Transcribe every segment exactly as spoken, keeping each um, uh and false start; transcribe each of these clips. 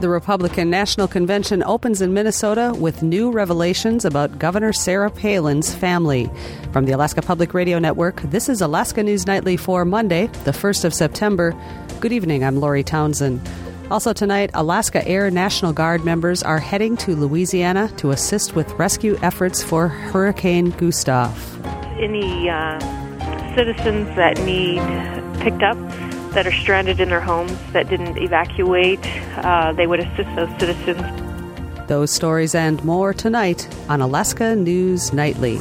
The Republican National Convention opens in Minnesota with new revelations about Governor Sarah Palin's family. From the Alaska Public Radio Network, this is Alaska News Nightly for Monday, the first of September. Good evening, I'm Lori Townsend. Also tonight, Alaska Air National Guard members are heading to Louisiana to assist with rescue efforts for Hurricane Gustav. Any uh, citizens that need picked up, that are stranded in their homes, that didn't evacuate, uh, they would assist those citizens. Those stories and more tonight on Alaska News Nightly.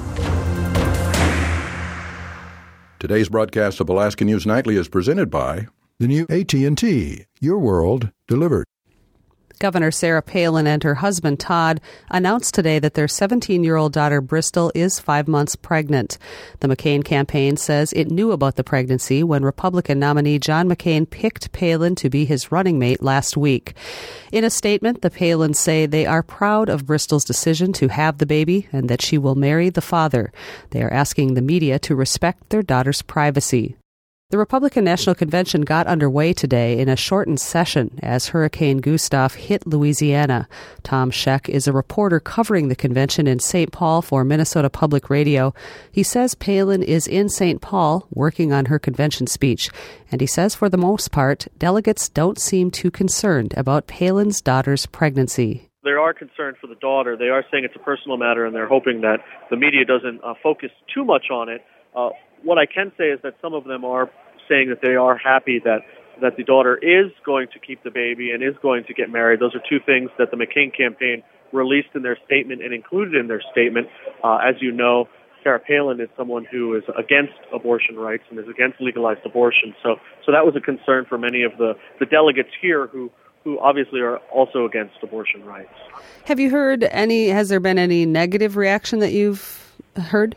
Today's broadcast of Alaska News Nightly is presented by the new A T and T, your world delivered. Governor Sarah Palin and her husband Todd announced today that their seventeen-year-old daughter Bristol is five months pregnant. The McCain campaign says it knew about the pregnancy when Republican nominee John McCain picked Palin to be his running mate last week. In a statement, the Palins say they are proud of Bristol's decision to have the baby and that she will marry the father. They are asking the media to respect their daughter's privacy. The Republican National Convention got underway today in a shortened session as Hurricane Gustav hit Louisiana. Tom Scheck is a reporter covering the convention in Saint Paul for Minnesota Public Radio. He says Palin is in Saint Paul working on her convention speech, and he says for the most part, delegates don't seem too concerned about Palin's daughter's pregnancy. They are concerned for the daughter. They are saying it's a personal matter, and they're hoping that the media doesn't uh, focus too much on it. Uh, What I can say is that some of them are saying that they are happy that, that the daughter is going to keep the baby and is going to get married. Those are two things that the McCain campaign released in their statement and included in their statement. Uh, as you know, Sarah Palin is someone who is against abortion rights and is against legalized abortion. So, so that was a concern for many of the, the delegates here who, who obviously are also against abortion rights. Have you heard any, has there been any negative reaction that you've heard?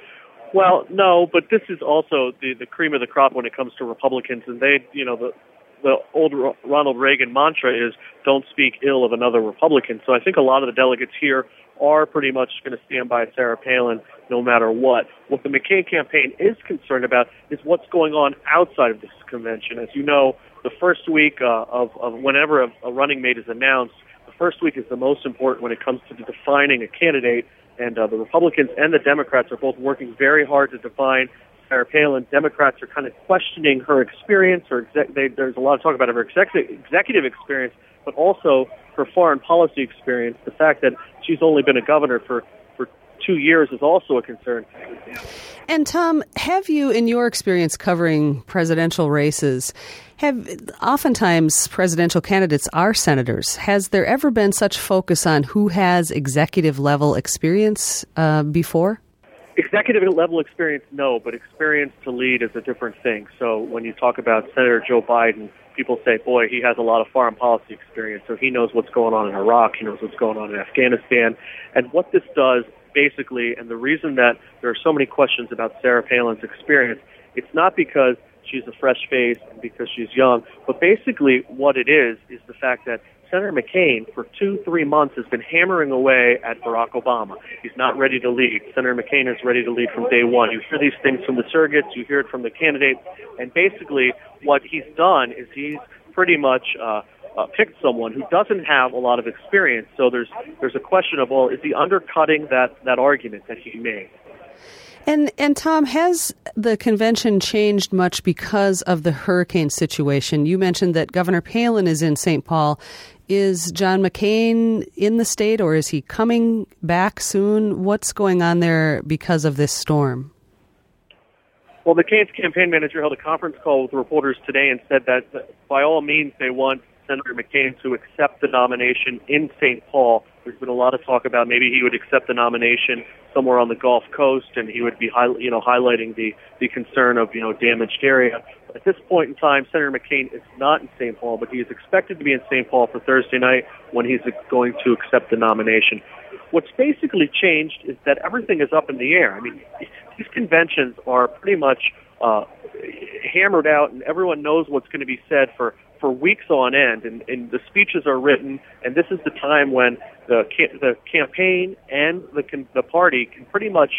Well, no, but this is also the, the cream of the crop when it comes to Republicans, and they, you know, the the old Ronald Reagan mantra is don't speak ill of another Republican. So I think a lot of the delegates here are pretty much going to stand by Sarah Palin no matter what. What the McCain campaign is concerned about is what's going on outside of this convention. As you know, the first week uh, of, of whenever a, a running mate is announced, the first week is the most important when it comes to defining a candidate. And uh, the Republicans and the Democrats are both working very hard to define Sarah Palin. Democrats are kind of questioning her experience. Her exec- they, there's a lot of talk about her exec- executive experience, but also her foreign policy experience. The fact that she's only been a governor for, for two years is also a concern. And Tom, have you, in your experience covering presidential races, have oftentimes presidential candidates are senators. Has there ever been such focus on who has executive level experience uh, before? Executive level experience, no, but experience to lead is a different thing. So when you talk about Senator Joe Biden, people say, boy, he has a lot of foreign policy experience, so he knows what's going on in Iraq, he knows what's going on in Afghanistan. And what this does, basically, and the reason that there are so many questions about Sarah Palin's experience, it's not because she's a fresh face and because she's young, but basically what it is is the fact that Senator McCain, for two, three months, has been hammering away at Barack Obama. He's not ready to lead. Senator McCain is ready to lead from day one. You hear these things from the surrogates, you hear it from the candidates, and basically what he's done is he's pretty much uh, uh, picked someone who doesn't have a lot of experience. So there's there's a question of, well, is he undercutting that, that argument that he made? And and Tom, has the convention changed much because of the hurricane situation? You mentioned that Governor Palin is in Saint Paul. Is John McCain in the state, or is he coming back soon? What's going on there because of this storm? Well, McCain's campaign manager held a conference call with reporters today and said that, by all means, they want Senator McCain to accept the nomination in Saint Paul. There's been a lot of talk about maybe he would accept the nomination somewhere on the Gulf Coast, and he would be, you know, highlighting the, the concern of, you know, damaged area. At this point in time, Senator McCain is not in Saint Paul, but he is expected to be in Saint Paul for Thursday night when he's going to accept the nomination. What's basically changed is that everything is up in the air. I mean, these conventions are pretty much uh, hammered out, and everyone knows what's going to be said for for weeks on end, and, and the speeches are written, and this is the time when the the campaign and the the party can pretty much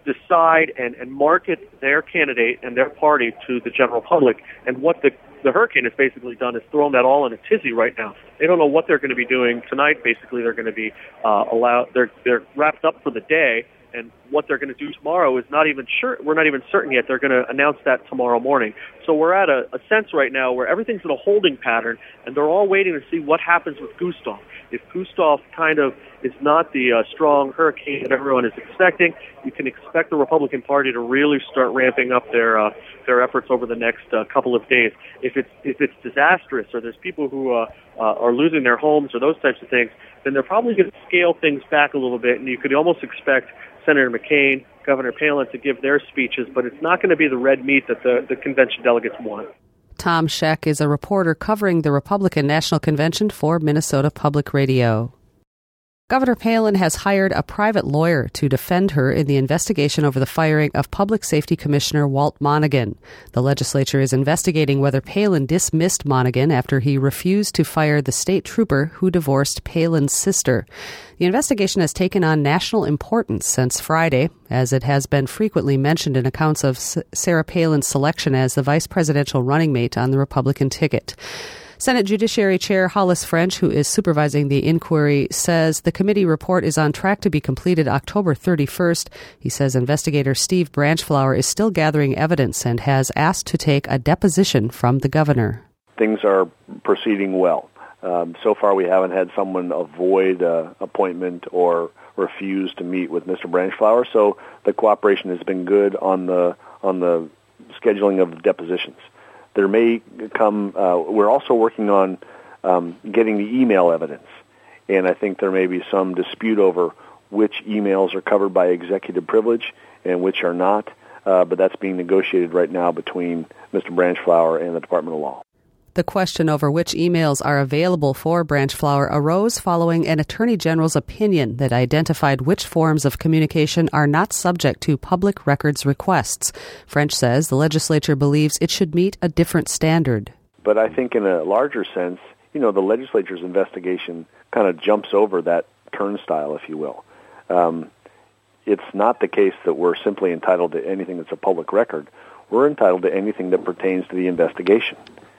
decide and, and market their candidate and their party to the general public. And what the, the hurricane has basically done is thrown that all in a tizzy right now. They don't know what they're going to be doing tonight. Basically, they're going to be uh, allowed. They're they're wrapped up for the day, and what they're going to do tomorrow is not even sure. We're not even certain yet. They're going to announce that tomorrow morning. So we're at a, a sense right now where everything's in a holding pattern, and they're all waiting to see what happens with Gustav. If Gustav kind of is not the uh, strong hurricane that everyone is expecting, you can expect the Republican Party to really start ramping up their uh, their efforts over the next uh, couple of days. If it's if it's disastrous, or there's people who uh, uh, are losing their homes or those types of things, then they're probably going to scale things back a little bit, and you could almost expect Senator McCain, Governor Palin to give their speeches, but it's not going to be the red meat that the, the convention delegates want. Tom Scheck is a reporter covering the Republican National Convention for Minnesota Public Radio. Governor Palin has hired a private lawyer to defend her in the investigation over the firing of Public Safety Commissioner Walt Monaghan. The legislature is investigating whether Palin dismissed Monaghan after he refused to fire the state trooper who divorced Palin's sister. The investigation has taken on national importance since Friday, as it has been frequently mentioned in accounts of Sarah Palin's selection as the vice presidential running mate on the Republican ticket. Senate Judiciary Chair Hollis French, who is supervising the inquiry, says the committee report is on track to be completed October thirty-first. He says investigator Steve Branchflower is still gathering evidence and has asked to take a deposition from the governor. Things are proceeding well. Um, so far, we haven't had someone avoid uh, appointment or refuse to meet with Mister Branchflower, so the cooperation has been good on the on the scheduling of depositions. There may come, uh, we're also working on um, getting the email evidence, and I think there may be some dispute over which emails are covered by executive privilege and which are not, uh, but that's being negotiated right now between Mister Branchflower and the Department of Law. The question over which emails are available for Branchflower arose following an Attorney General's opinion that identified which forms of communication are not subject to public records requests. French says the legislature believes it should meet a different standard. But I think in a larger sense, you know, the legislature's investigation kind of jumps over that turnstile, if you will. Um, it's not the case that we're simply entitled to anything that's a public record. We're entitled to anything that pertains to the investigation.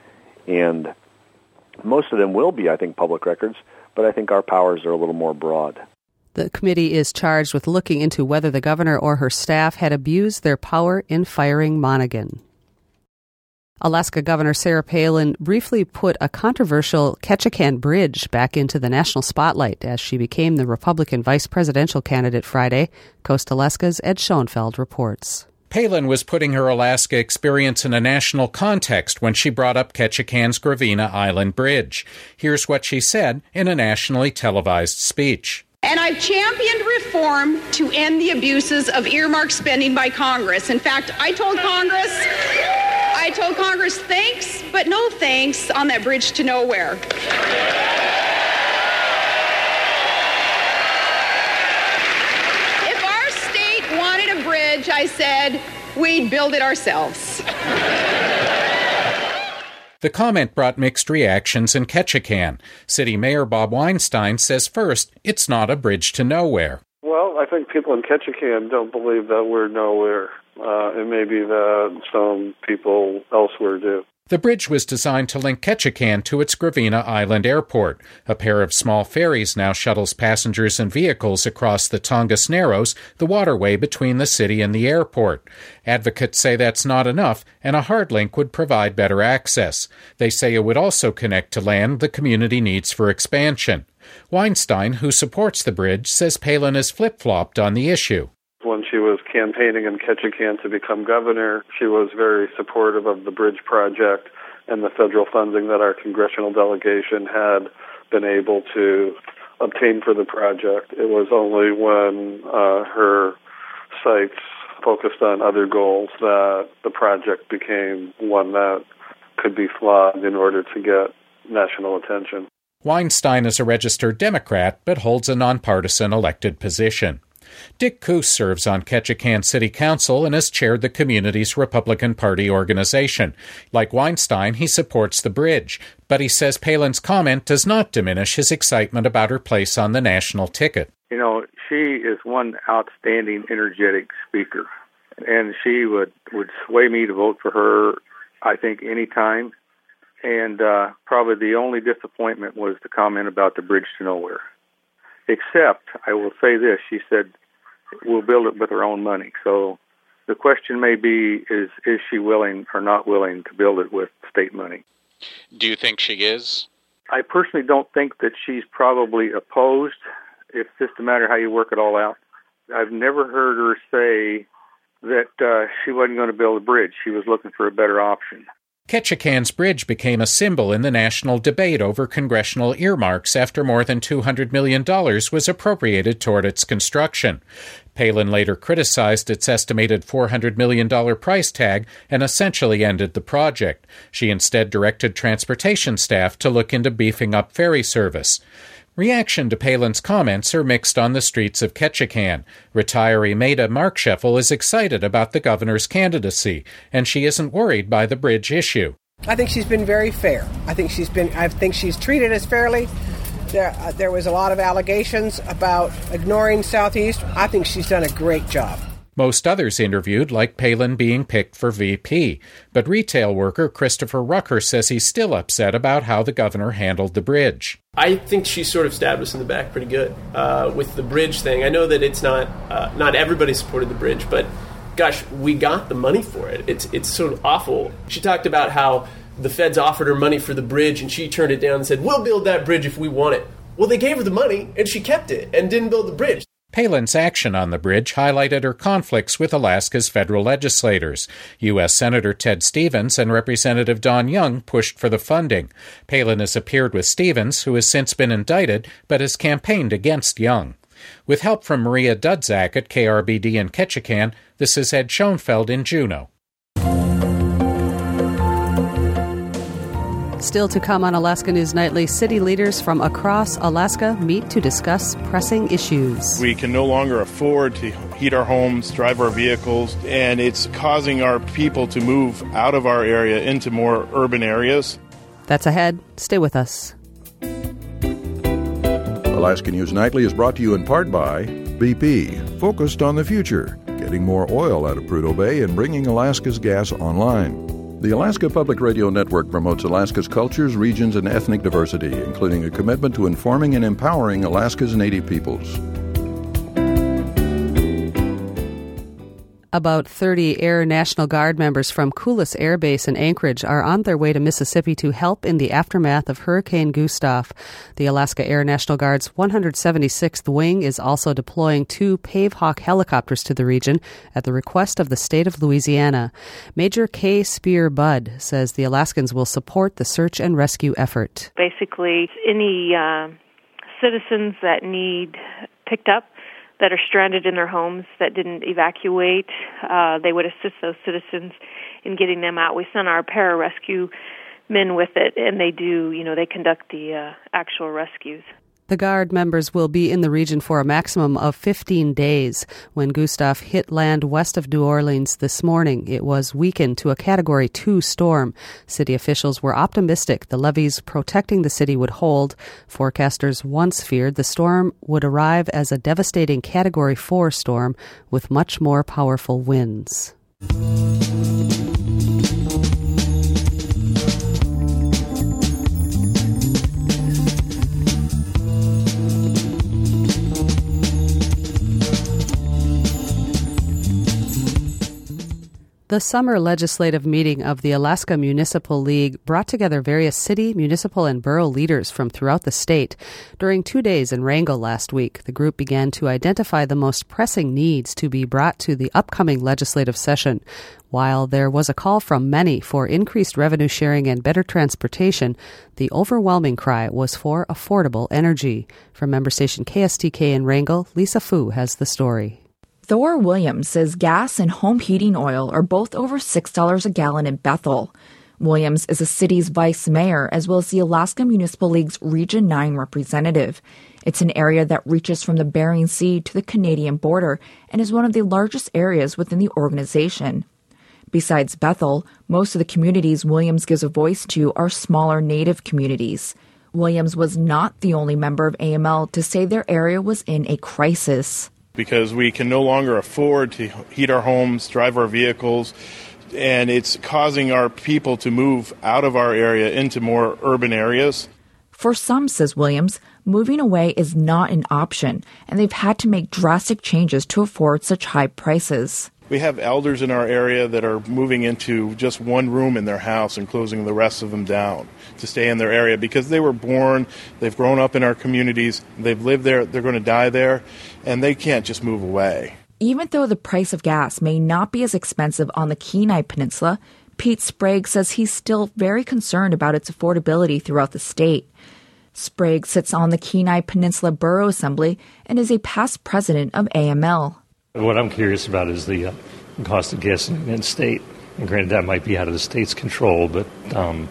And most of them will be, I think, public records, but I think our powers are a little more broad. The committee is charged with looking into whether the governor or her staff had abused their power in firing Monaghan. Alaska Governor Sarah Palin briefly put a controversial Ketchikan Bridge back into the national spotlight as she became the Republican vice presidential candidate Friday. Coast Alaska's Ed Schoenfeld reports. Palin was putting her Alaska experience in a national context when she brought up Ketchikan's Gravina Island Bridge. Here's what she said in a nationally televised speech. And I've championed reform to end the abuses of earmark spending by Congress. In fact, I told Congress, I told Congress, thanks, but no thanks on that bridge to nowhere. I said, we'd build it ourselves. The comment brought mixed reactions in Ketchikan. City Mayor Bob Weinstein says first, it's not a bridge to nowhere. Well, I think people in Ketchikan don't believe that we're nowhere, uh, and maybe that some people elsewhere do. The bridge was designed to link Ketchikan to its Gravina Island Airport. A pair of small ferries now shuttles passengers and vehicles across the Tongass Narrows, the waterway between the city and the airport. Advocates say that's not enough, and a hard link would provide better access. They say it would also connect to land the community needs for expansion. Weinstein, who supports the bridge, says Palin has flip-flopped on the issue. When she was campaigning in Ketchikan to become governor, she was very supportive of the bridge project and the federal funding that our congressional delegation had been able to obtain for the project. It was only when uh, her sights focused on other goals that the project became one that could be flawed in order to get national attention. Weinstein is a registered Democrat, but holds a nonpartisan elected position. Dick Coos serves on Ketchikan City Council and has chaired the community's Republican Party organization. Like Weinstein, he supports the bridge, but he says Palin's comment does not diminish his excitement about her place on the national ticket. You know, she is one outstanding, energetic speaker, and she would, would sway me to vote for her, I think, any time. And uh, probably the only disappointment was the comment about the bridge to nowhere. Except, I will say this, she said, we'll build it with her own money. So the question may be, is is she willing or not willing to build it with state money? Do you think she is? I personally don't think that she's probably opposed. It's just a matter of how you work it all out. I've never heard her say that uh, she wasn't going to build a bridge. She was looking for a better option. Ketchikan's bridge became a symbol in the national debate over congressional earmarks after more than two hundred million dollars was appropriated toward its construction. Palin later criticized its estimated four hundred million dollars price tag and essentially ended the project. She instead directed transportation staff to look into beefing up ferry service. Reaction to Palin's comments are mixed on the streets of Ketchikan. Retiree Maida Markscheffel is excited about the governor's candidacy, and she isn't worried by the bridge issue. I think she's been very fair. I think she's been. I think she's treated us fairly. There, uh, there was a lot of allegations about ignoring Southeast. I think she's done a great job. Most others interviewed like Palin being picked for V P, but retail worker Christopher Rucker says he's still upset about how the governor handled the bridge. I think she sort of stabbed us in the back pretty good uh, with the bridge thing. I know that it's not uh, not everybody supported the bridge, but gosh, we got the money for it. It's it's sort of awful. She talked about how the feds offered her money for the bridge, and she turned it down and said, "We'll build that bridge if we want it." Well, they gave her the money, and she kept it and didn't build the bridge. Palin's action on the bridge highlighted her conflicts with Alaska's federal legislators. U S Senator Ted Stevens and Representative Don Young pushed for the funding. Palin has appeared with Stevens, who has since been indicted, but has campaigned against Young. With help from Maria Dudzak at K R B D in Ketchikan, this is Ed Schoenfeld in Juneau. Still to come on Alaska News Nightly, city leaders from across Alaska meet to discuss pressing issues. We can no longer afford to heat our homes, drive our vehicles, and it's causing our people to move out of our area into more urban areas. That's ahead. Stay with us. Alaska News Nightly is brought to you in part by B P, focused on the future, getting more oil out of Prudhoe Bay and bringing Alaska's gas online. The Alaska Public Radio Network promotes Alaska's cultures, regions, and ethnic diversity, including a commitment to informing and empowering Alaska's Native peoples. About thirty Air National Guard members from Kulis Air Base in Anchorage are on their way to Mississippi to help in the aftermath of Hurricane Gustav. The Alaska Air National Guard's one hundred seventy-sixth Wing is also deploying two Pavehawk helicopters to the region at the request of the state of Louisiana. Major Kay Spear Budd says the Alaskans will support the search and rescue effort. Basically, any uh, citizens that need picked up that are stranded in their homes that didn't evacuate, uh, they would assist those citizens in getting them out. We sent our pararescue men with it, and they do, you know, they conduct the uh, actual rescues. The Guard members will be in the region for a maximum of fifteen days. When Gustav hit land west of New Orleans this morning, it was weakened to a Category two storm. City officials were optimistic the levees protecting the city would hold. Forecasters once feared the storm would arrive as a devastating Category four storm with much more powerful winds. The summer legislative meeting of the Alaska Municipal League brought together various city, municipal, and borough leaders from throughout the state. During two days in Wrangell last week, the group began to identify the most pressing needs to be brought to the upcoming legislative session. While there was a call from many for increased revenue sharing and better transportation, the overwhelming cry was for affordable energy. From member station K S T K in Wrangell, Lisa Fu has the story. Thor Williams says gas and home heating oil are both over six dollars a gallon in Bethel. Williams is the city's vice mayor as well as the Alaska Municipal League's Region nine representative. It's an area that reaches from the Bering Sea to the Canadian border and is one of the largest areas within the organization. Besides Bethel, most of the communities Williams gives a voice to are smaller Native communities. Williams was not the only member of A M L to say their area was in a crisis. Because we can no longer afford to heat our homes, drive our vehicles, and it's causing our people to move out of our area into more urban areas. For some, says Williams, moving away is not an option, and they've had to make drastic changes to afford such high prices. We have elders in our area that are moving into just one room in their house and closing the rest of them down to stay in their area because they were born, they've grown up in our communities, they've lived there, they're going to die there, and they can't just move away. Even though the price of gas may not be as expensive on the Kenai Peninsula, Pete Sprague says he's still very concerned about its affordability throughout the state. Sprague sits on the Kenai Peninsula Borough Assembly and is a past president of A M L. What I'm curious about is the uh, cost of gas in the state. And granted, that might be out of the state's control, but um,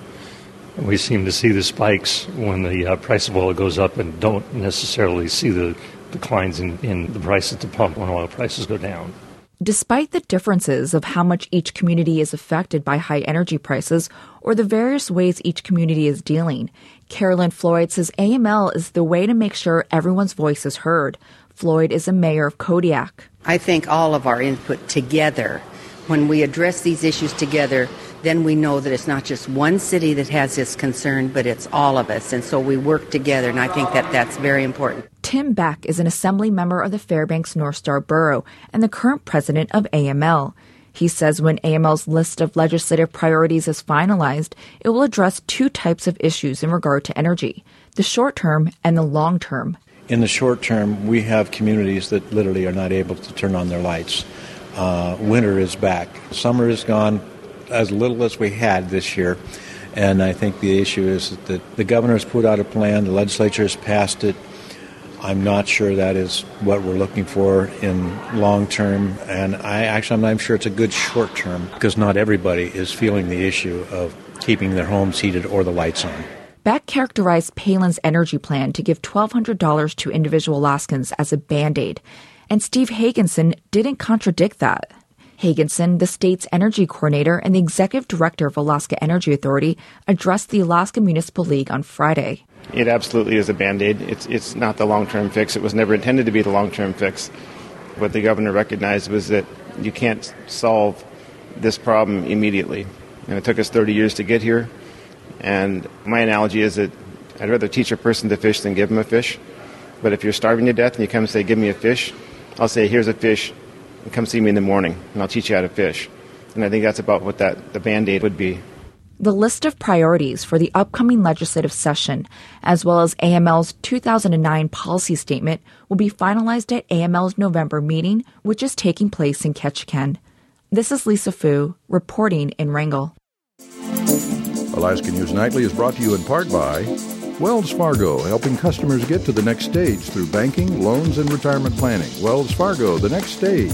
we seem to see the spikes when the uh, price of oil goes up and don't necessarily see the declines in, in the price at the pump when oil prices go down. Despite the differences of how much each community is affected by high energy prices or the various ways each community is dealing, Carolyn Floyd says A M L is the way to make sure everyone's voice is heard. Floyd is a mayor of Kodiak. I think all of our input together, when we address these issues together, then we know that it's not just one city that has this concern, but it's all of us. And so we work together, and I think that that's very important. Tim Beck is an assembly member of the Fairbanks North Star Borough and the current president of A M L. He says when A M L's list of legislative priorities is finalized, it will address two types of issues in regard to energy, the short term and the long term. In the short term, we have communities that literally are not able to turn on their lights. Uh, winter is back. Summer is gone as little as we had this year. And I think the issue is that the governor has put out a plan, the legislature has passed it. I'm not sure that is what we're looking for in long term. And I actually, I'm not sure it's a good short term because not everybody is feeling the issue of keeping their homes heated or the lights on. Beck characterized Palin's energy plan to give twelve hundred dollars to individual Alaskans as a Band-Aid, and Steve Hagenson didn't contradict that. Hagenson, the state's energy coordinator and the executive director of Alaska Energy Authority, addressed the Alaska Municipal League on Friday. It absolutely is a Band-Aid. It's, it's not the long-term fix. It was never intended to be the long-term fix. What the governor recognized was that you can't solve this problem immediately. And it took us thirty years to get here. And my analogy is that I'd rather teach a person to fish than give them a fish. But if you're starving to death and you come and say, give me a fish, I'll say, here's a fish, and come see me in the morning, and I'll teach you how to fish. And I think that's about what that the Band-Aid would be. The list of priorities for the upcoming legislative session, as well as A M L's two thousand nine policy statement, will be finalized at A M L's November meeting, which is taking place in Ketchikan. This is Lisa Fu, reporting in Wrangell. Alaska News Nightly is brought to you in part by Wells Fargo, helping customers get to the next stage through banking, loans, and retirement planning. Wells Fargo, the next stage.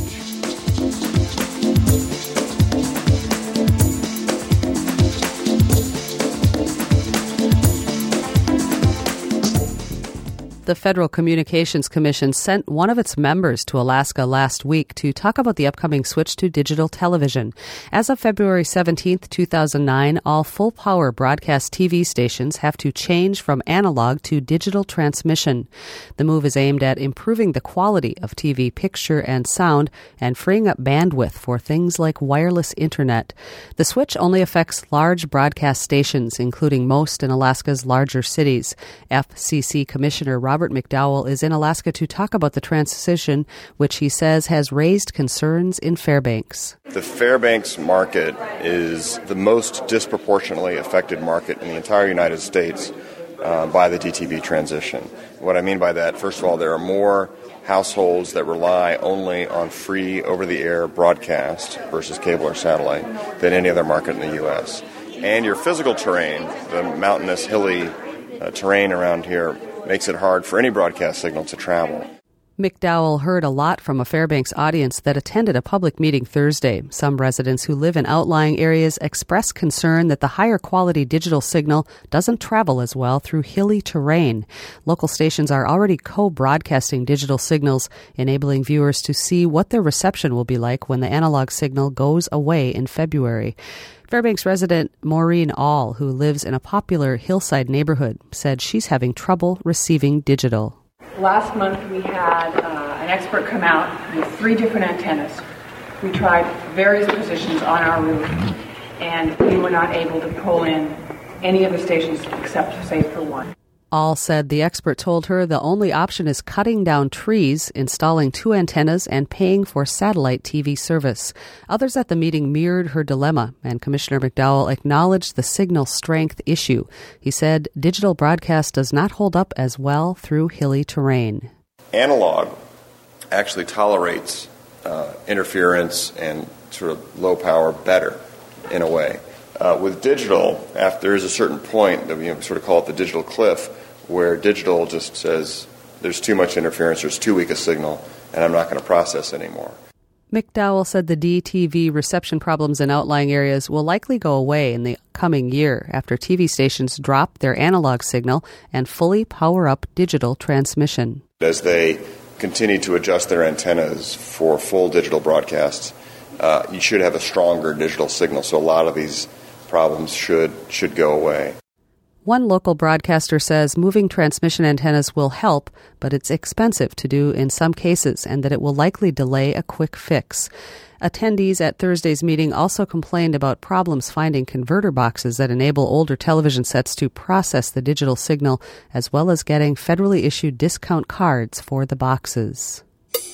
The Federal Communications Commission sent one of its members to Alaska last week to talk about the upcoming switch to digital television. As of February seventeenth, two thousand nine, all full-power broadcast T V stations have to change from analog to digital transmission. The move is aimed at improving the quality of T V picture and sound and freeing up bandwidth for things like wireless internet. The switch only affects large broadcast stations, including most in Alaska's larger cities. F C C Commissioner Robert McDowell is in Alaska to talk about the transition, which he says has raised concerns in Fairbanks. The Fairbanks market is the most disproportionately affected market in the entire United States uh, by the D T V transition. What I mean by that, first of all, there are more households that rely only on free over-the-air broadcast versus cable or satellite than any other market in the U S. And your physical terrain, the mountainous, hilly uh, terrain around here, makes it hard for any broadcast signal to travel. McDowell heard a lot from a Fairbanks audience that attended a public meeting Thursday. Some residents who live in outlying areas expressed concern that the higher quality digital signal doesn't travel as well through hilly terrain. Local stations are already co-broadcasting digital signals, enabling viewers to see what their reception will be like when the analog signal goes away in February. Fairbanks resident Maureen All, who lives in a popular hillside neighborhood, said she's having trouble receiving digital. Last month we had uh, an expert come out with three different antennas. We tried various positions on our roof, and we were not able to pull in any of the stations except, say, for one. All said the expert told her the only option is cutting down trees, installing two antennas, and paying for satellite T V service. Others at the meeting mirrored her dilemma, and Commissioner McDowell acknowledged the signal strength issue. He said digital broadcast does not hold up as well through hilly terrain. Analog actually tolerates uh, interference and sort of low power better in a way. Uh, with digital, after there is a certain point that we you know, sort of call it the digital cliff, where digital just says there's too much interference, there's too weak a signal, and I'm not going to process anymore. McDowell said the D T V reception problems in outlying areas will likely go away in the coming year after T V stations drop their analog signal and fully power up digital transmission. As they continue to adjust their antennas for full digital broadcasts, uh, you should have a stronger digital signal, so a lot of these problems should should go away. One local broadcaster says moving transmission antennas will help, but it's expensive to do in some cases and that it will likely delay a quick fix. Attendees at Thursday's meeting also complained about problems finding converter boxes that enable older television sets to process the digital signal, as well as getting federally issued discount cards for the boxes.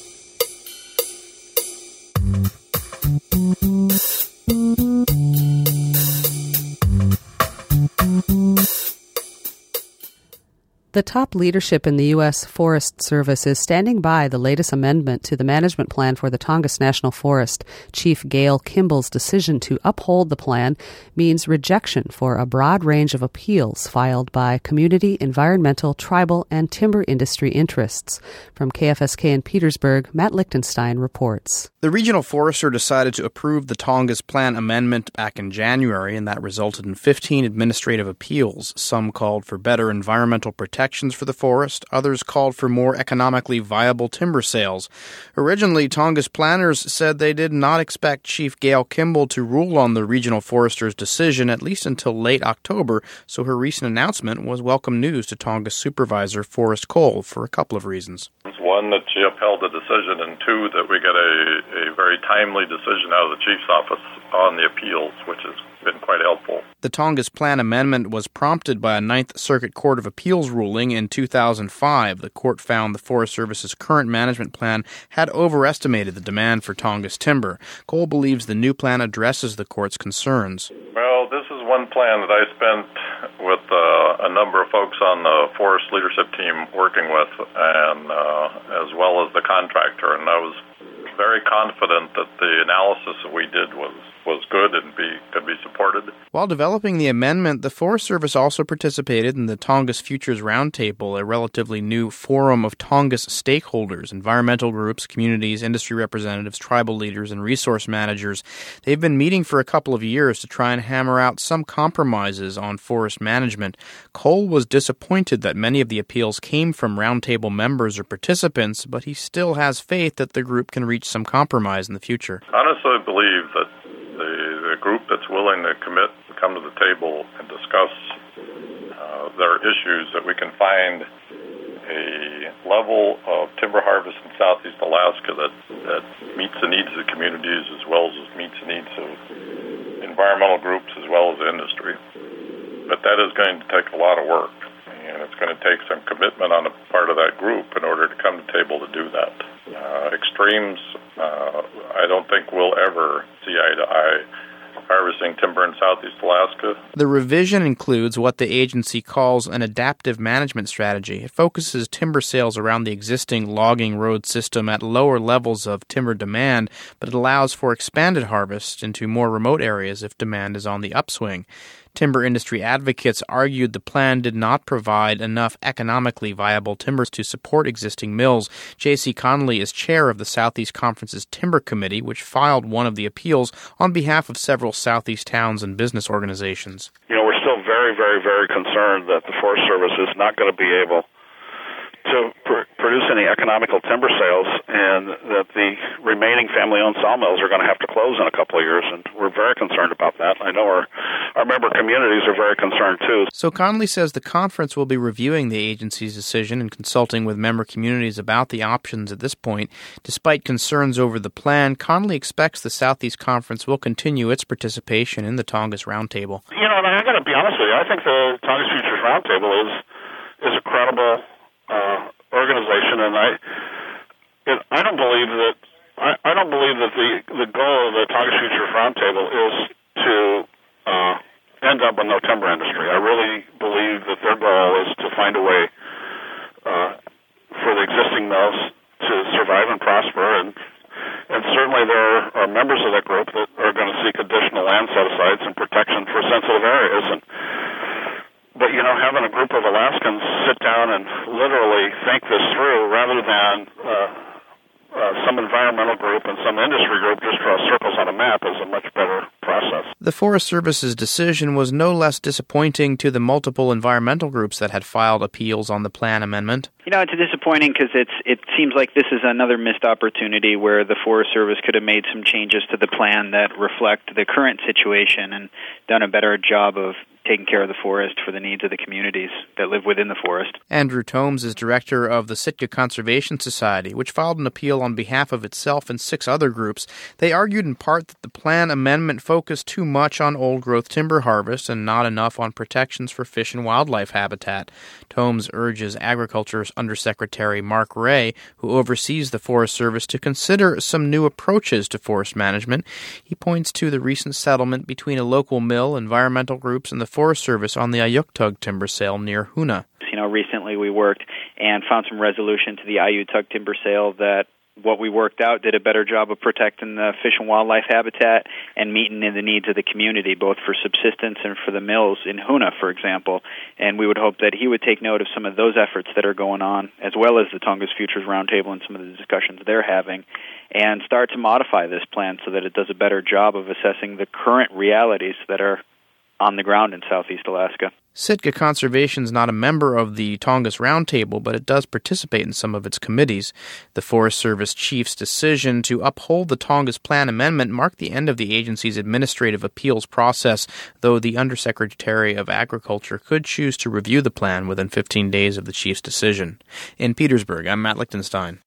The top leadership in the U S Forest Service is standing by the latest amendment to the management plan for the Tongass National Forest. Chief Gail Kimball's decision to uphold the plan means rejection for a broad range of appeals filed by community, environmental, tribal, and timber industry interests. From K F S K in Petersburg, Matt Lichtenstein reports. The regional forester decided to approve the Tongass Plan amendment back in January, and that resulted in fifteen administrative appeals. Some called for better environmental protection for the forest. Others called for more economically viable timber sales. Originally, Tongass planners said they did not expect Chief Gail Kimball to rule on the regional forester's decision at least until late October, so her recent announcement was welcome news to Tongass Supervisor Forrest Cole for a couple of reasons. One, that she upheld the decision, and two, that we got a, a very timely decision out of the Chief's office on the appeals, which has been quite helpful. The Tongass Plan amendment was prompted by a Ninth Circuit Court of Appeals ruling in two thousand five. The court found the Forest Service's current management plan had overestimated the demand for Tongass timber. Cole believes the new plan addresses the court's concerns. Well, this is one plan that I spent with uh, a number of folks on the forest leadership team working with, and uh, as well as the contractor, and I was very confident that the analysis that we did was, was good and be could be supported. While developing the amendment, the Forest Service also participated in the Tongass Futures Roundtable, a relatively new forum of Tongass stakeholders, environmental groups, communities, industry representatives, tribal leaders, and resource managers. They've been meeting for a couple of years to try and hammer out some compromises on forest management. Cole was disappointed that many of the appeals came from roundtable members or participants, but he still has faith that the group can reach some compromise in the future. Honestly, I believe that the, the group that's willing to commit, come to the table and discuss uh, their issues, that we can find a level of timber harvest in southeast Alaska that, that meets the needs of the communities as well as meets the needs of environmental groups as well as industry. But that is going to take a lot of work, and it's going to take some commitment on the part of that group in order to come to the table to do that. Uh, extremes, uh, I don't think we'll ever see eye to eye harvesting timber in southeast Alaska. The revision includes what the agency calls an adaptive management strategy. It focuses timber sales around the existing logging road system at lower levels of timber demand, but it allows for expanded harvest into more remote areas if demand is on the upswing. Timber industry advocates argued the plan did not provide enough economically viable timbers to support existing mills. J C Connolly is chair of the Southeast Conference's Timber Committee, which filed one of the appeals on behalf of several Southeast towns and business organizations. You know, we're still very, very, very concerned that the Forest Service is not going to be able to pr- produce any economical timber sales, and that the remaining family-owned sawmills are going to have to close in a couple of years, and we're very concerned about that. I know our, our member communities are very concerned, too. So Connolly says the conference will be reviewing the agency's decision and consulting with member communities about the options at this point. Despite concerns over the plan, Connolly expects the Southeast Conference will continue its participation in the Tongass Roundtable. You know, and I'm going to be honest with you, I think the Tongass Futures Roundtable is, is a credible Uh, organization, and I, it, I don't believe that I, I don't believe that the, the goal of the Tongass Futures Roundtable is to uh, end up with no timber industry. I really believe that their goal is to find a way uh, for the existing mills to survive and prosper, and and certainly there are members of that group that are going to seek additional land set-asides and protection for sensitive areas. And But, you know, having a group of Alaskans sit down and literally think this through rather than uh, uh, some environmental group and some industry group just draw circles on a map is a much better process. The Forest Service's decision was no less disappointing to the multiple environmental groups that had filed appeals on the plan amendment. You know, it's disappointing because it's it seems like this is another missed opportunity where the Forest Service could have made some changes to the plan that reflect the current situation and done a better job of taking care of the forest for the needs of the communities that live within the forest. Andrew Tomes is director of the Sitka Conservation Society, which filed an appeal on behalf of itself and six other groups. They argued in part that the plan amendment focused too much on old-growth timber harvest and not enough on protections for fish and wildlife habitat. Tomes urges Agriculture's Undersecretary Mark Ray, who oversees the Forest Service, to consider some new approaches to forest management. He points to the recent settlement between a local mill, environmental groups, and the Forest Service on the Ayuktug timber sale near Hoonah. You know, recently we worked and found some resolution to the Ayuktug timber sale that what we worked out did a better job of protecting the fish and wildlife habitat and meeting the needs of the community, both for subsistence and for the mills in Hoonah, for example. And we would hope that he would take note of some of those efforts that are going on, as well as the Tongass Futures Roundtable and some of the discussions they're having, and start to modify this plan so that it does a better job of assessing the current realities that are on the ground in southeast Alaska. Sitka Conservation is not a member of the Tongass Roundtable, but it does participate in some of its committees. The Forest Service chief's decision to uphold the Tongass Plan amendment marked the end of the agency's administrative appeals process, though the Undersecretary of Agriculture could choose to review the plan within fifteen days of the chief's decision. In Petersburg, I'm Matt Lichtenstein.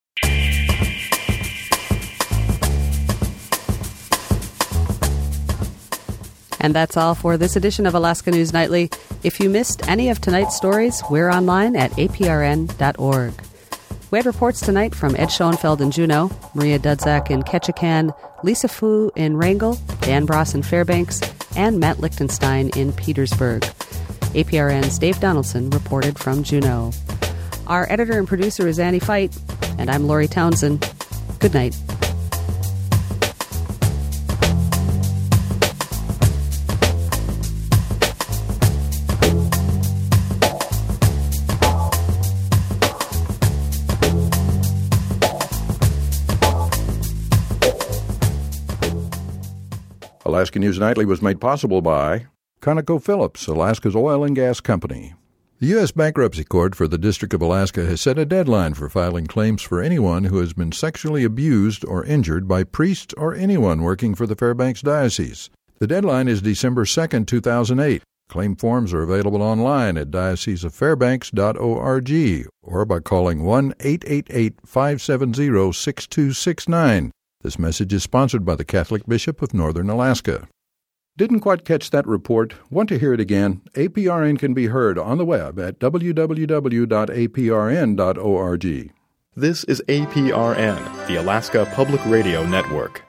And that's all for this edition of Alaska News Nightly. If you missed any of tonight's stories, we're online at A P R N dot org. We had reports tonight from Ed Schoenfeld in Juneau, Maria Dudzak in Ketchikan, Lisa Fu in Wrangell, Dan Bross in Fairbanks, and Matt Lichtenstein in Petersburg. A P R N's Dave Donaldson reported from Juneau. Our editor and producer is Annie Fight, and I'm Lori Townsend. Good night. Alaska News Nightly was made possible by ConocoPhillips, Alaska's oil and gas company. The U S Bankruptcy Court for the District of Alaska has set a deadline for filing claims for anyone who has been sexually abused or injured by priests or anyone working for the Fairbanks Diocese. The deadline is December second, two thousand eight. Claim forms are available online at diocese of fairbanks dot org or by calling one eight eight eight, five seven zero, six two six nine. This message is sponsored by the Catholic Bishop of Northern Alaska. Didn't quite catch that report? Want to hear it again? A P R N can be heard on the web at w w w dot a p r n dot org. This is A P R N, the Alaska Public Radio Network.